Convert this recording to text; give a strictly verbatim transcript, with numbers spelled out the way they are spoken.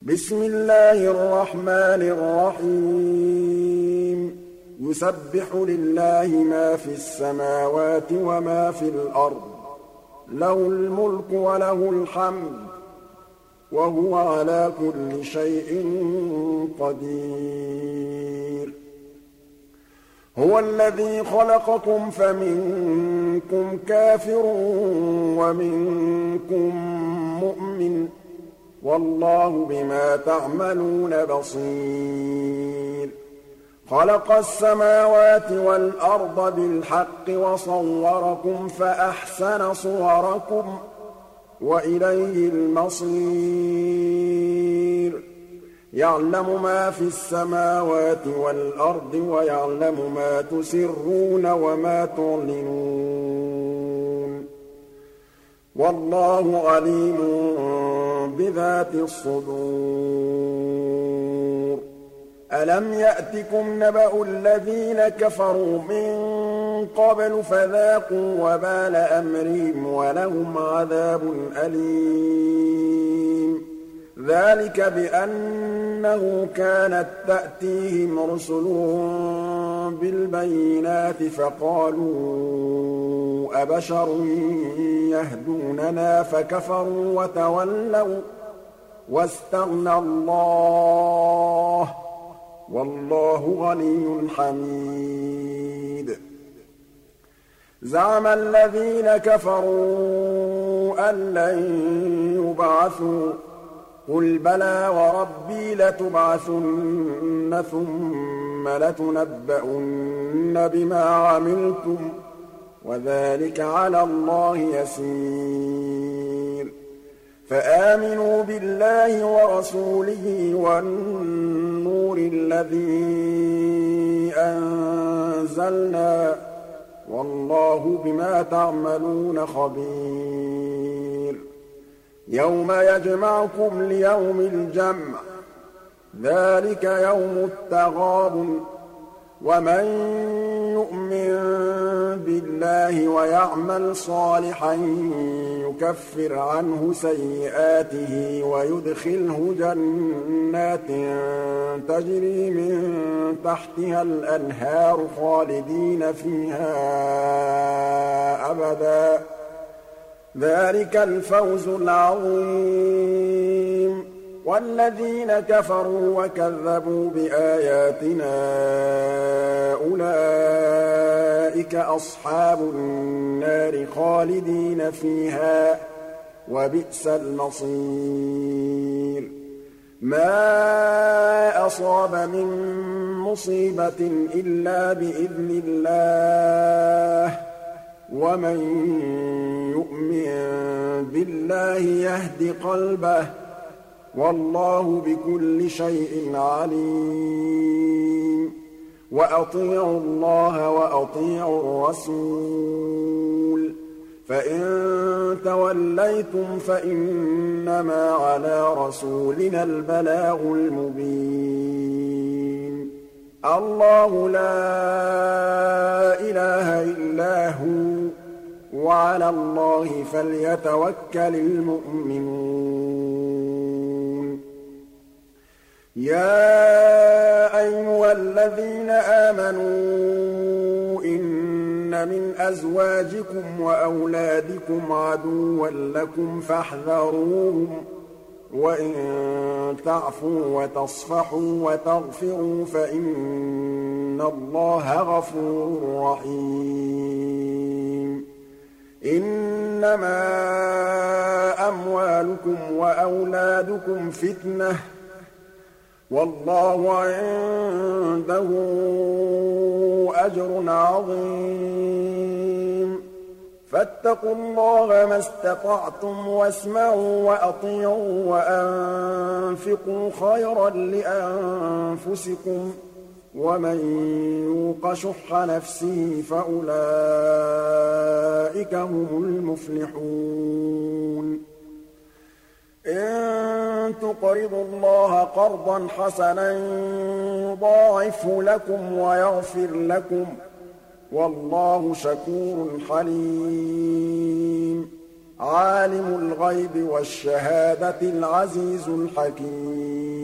بسم الله الرحمن الرحيم يسبح لله ما في السماوات وما في الأرض له الملك وله الحمد وهو على كل شيء قدير هو الذي خلقكم فمنكم كافر ومنكم مؤمن والله بما تعملون بصير خلق السماوات والأرض بالحق وصوركم فأحسن صوركم وإليه المصير يعلم ما في السماوات والأرض ويعلم ما تسرون وما تعلنون والله عليم بذات الصدور ألم يأتكم نبأ الذين كفروا من قبل فذاقوا وبال أمرهم ولهم عذاب أليم ذلك بأنه كانت تأتيهم رسلهم بالبينات فقالوا أبشر يهدوننا فكفروا وتولوا واستغنى الله والله غني حميد زعم الذين كفروا أن لن يبعثوا قل بلى وربي لتبعثن ثم لتنبؤن بما عملتم وذلك على الله يسير فآمنوا بالله ورسوله والنور الذي أنزلنا والله بما تعملون خبير يوم يجمعكم ليوم الجمع ذلك يوم التغابن ومن يؤمن بالله ويعمل صالحا يكفر عنه سيئاته ويدخله جنات تجري من تحتها الأنهار خالدين فيها أبدا ذلك الفوز العظيم والذين كفروا وكذبوا بآياتنا أولئك أصحاب النار خالدين فيها وبئس المصير ما أصاب من مصيبة إلا بإذن الله ومن يؤمن بالله يهد قلبه والله بكل شيء عليم وأطيعوا الله وأطيعوا الرسول فإن توليتم فإنما على رسولنا البلاغ المبين الله لا إله إلا هو وعلى الله فليتوكل المؤمنون يا أيها الذين آمنوا إن من أزواجكم وأولادكم عدوا لكم فاحذروهم وإن تعفوا وتصفحوا وتغفروا فإن الله غفور رحيم إنما أموالكم وأولادكم فتنة والله عنده أجر عظيم فاتقوا الله ما استطعتم واسمعوا وأطيعوا وأنفقوا خيرا لأنفسكم ومن يوق شح نفسه فأولئك هم المفلحون إن تقرضوا الله قرضا حسنا يضاعفه لكم ويغفر لكم والله شكور حليم عالم الغيب والشهادة العزيز الحكيم